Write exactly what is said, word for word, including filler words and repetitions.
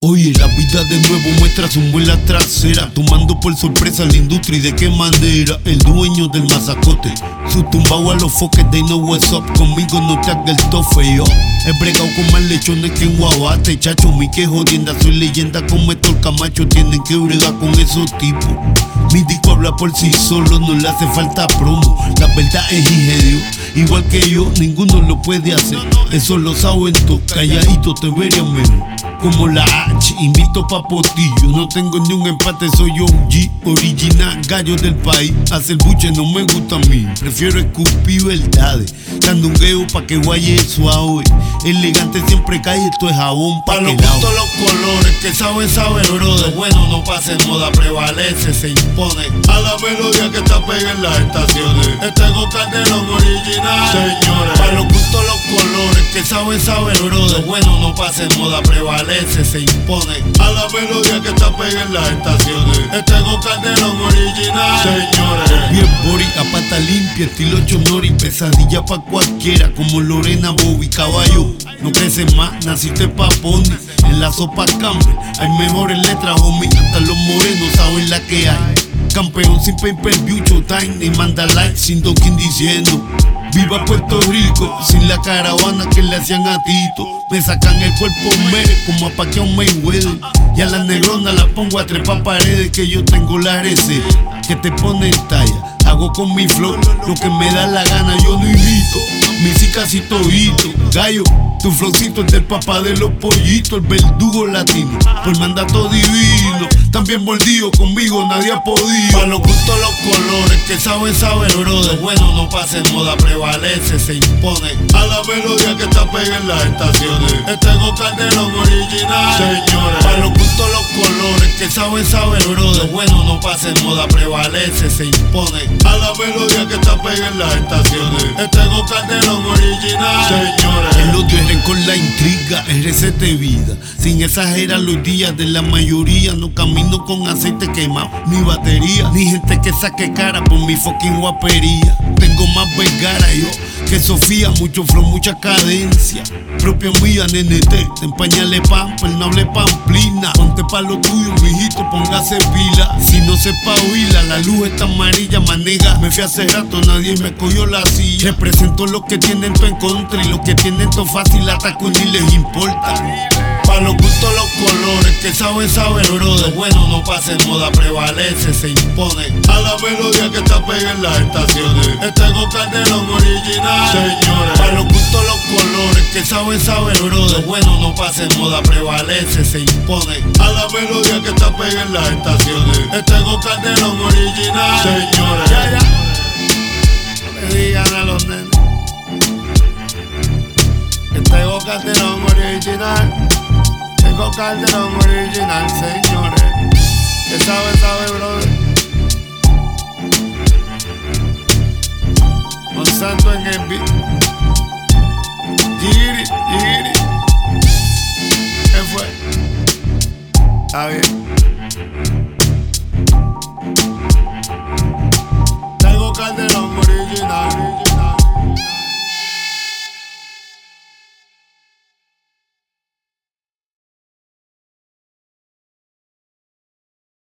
Oye, la vida de nuevo muestra su muela trasera, tomando por sorpresa la industria y de qué manera. El dueño del mazacote, su tumbao a los foques, they know what's up. Conmigo no te haga el tofe, yo he bregado con más lechones que en Guabate. Chacho, mi que jodienda, soy leyenda como Héctor Camacho. Tienen que bregar con esos tipos. Mi disco habla por sí solo, no le hace falta promo. La verdad es hija de Dios, igual que yo, ninguno lo puede hacer. Eso lo saben todos, calladito te verían menos. Como la H, invito pa' potillo. No tengo ni un empate, soy O G, original, gallo del país. Hacer buche no me gusta a mí, prefiero escupir verdades. Sandungueo pa' que guaye suave. Elegante siempre cae, esto es jabón pa' que lado. Todos los colores que saben, saben, brother. Bueno, no pasa en moda, prevalece, se impone a la melodía que está pegada en las estaciones. Este es Go Calderón original, señores. Para los gustos los colores que saben, saben, brother. Bueno, no pasa en moda, prevalece, se impone a la melodía que está pegada en las estaciones. Este es Go Calderón original, señores. Bien body, a pata limpia, estilo Chonori. Pesadilla pa' cualquiera, como Lorena Bobby. Caballo, no creces más, naciste pa' pony. En la sopa cambia, hay mejores letras, homie. Hasta los morenos saben la que hay. Campeón sin pay-per-view, showtime y manda like sin toquín diciendo viva Puerto Rico, sin la caravana que le hacían a Tito. Me sacan el cuerpo mere como a Pacquiao Mayweather. Y a la negrona la pongo a trepar paredes, que yo tengo la receta que te pone en talla. Hago con mi flow lo que me da la gana, yo no imito. Mi sí casi todito. Gallo, tu flowcito es del papá de los pollitos, el verdugo latino, por mandato divino. También mordido, conmigo nadie ha podido. Para los gustos los colores que saben, saben, brother. Bueno, no pasa en moda, prevalece, se impone a la melodía que está pegada en las estaciones. Este es Go Calderón original, señores. Para los gustos los colores que saben, saben, brother. Bueno, no pasa en moda, prevalece, se impone a la melodía que está pegada en las estaciones. Este es Go Calderón original, señores. El odio es rencor, la intriga, es receta de vida. Sin exagerar los días de la mayoría, no camino con aceite quemado, ni batería, ni gente que saque cara por mi fucking guapería. Tengo más vergara yo que Sofía, mucho flow, mucha cadencia. Propia mía, nene, te empañale pamper, no hable pamplina. Ponte pa' lo tuyo, mijito, póngase pila. Si no se pavila, la luz está amarilla, manega. Me fui hace rato, nadie me cogió la silla. Represento lo que tienen todo en contra y lo que tienen todo fácil, ataco ni les importa. Para los gustos los colores que saben, saben, brother. Bueno, no pasa en moda, prevalece, se impone a la melodía que está pegada en las estaciones. Este es Go Calderón original, señores. Para los gustos los colores que saben, saben, brother. Bueno, no pasa en moda, prevalece, se impone a la melodía que está pegada en las estaciones. Este es Go Calderón original, señores. Ya, ya. No le digan a los nenes. Este es Go Calderón original. Go Calderón original, señores. Que sabe, sabe, brother. Monsanto en el beat.